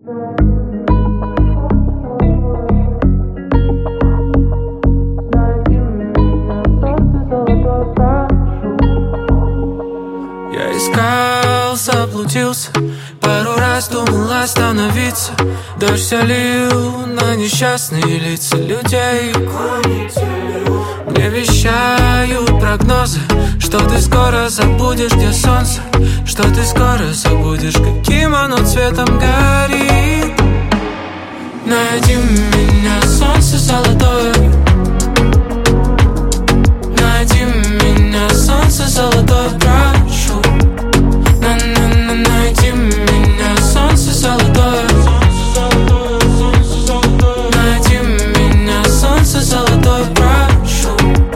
Я искал, заблудился, пару раз думал остановиться. Дождь все лил на несчастные лица людей. Мне вещают прогнозы, что ты скоро забудешь, где солнце, что ты скоро забудешь, каким оно цветом горит. Найди меня, солнце золотое. Найди меня, солнце золотое, прошу. Найди меня, солнце золотое. Найди меня, солнце золотое, прошу.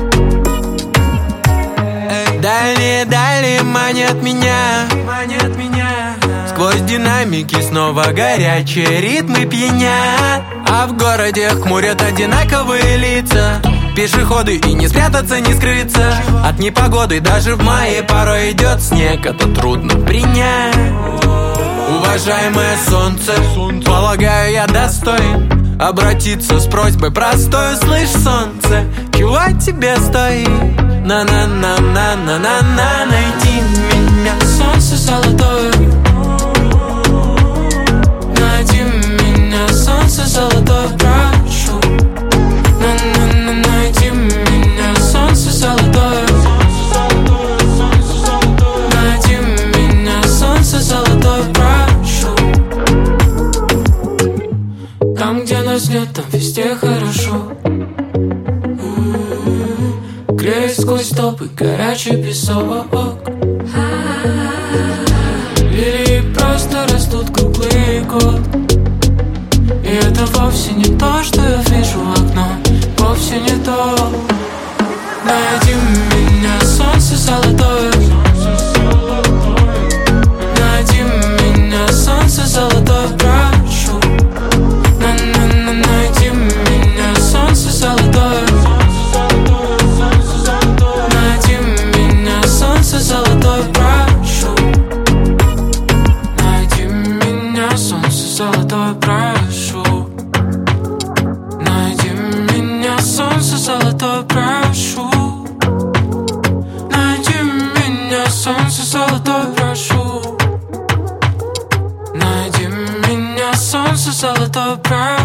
Дальние манят меня. Сквозь динамики снова горячие ритмы пьянят. А в городе хмурят одинаковые лица. Пешеходы, и не спрятаться, не скрыться от непогоды. Даже в мае порой идет снег, это трудно принять. Уважаемое солнце, полагаю, я достоин обратиться с просьбой простой. Слышь, солнце, чего тебе стоит? На-на-на-на-на-на-на. Найди меня, солнце золотое. Найди меня, солнце золотое, прошу. Найди меня, солнце золотое. Найди меня, солнце золотое, прошу. Там, где нас нет, там везде хорошо. Греет сквозь толпы горячий песок. Лилии просто растут круглый год. И это вовсе не то, что я вижу в окно. Вовсе не то. Найди меня, солнце золотое. Найди меня, солнце золотое, прошу. Найди меня, солнце золотое. Найди меня, солнце золотое, прошу. Найди меня, солнце золотое, прошу. Найди меня, солнце золотое, прошу. Найди меня, солнце золотое, прошу. Найди меня, солнце золотое, прошу.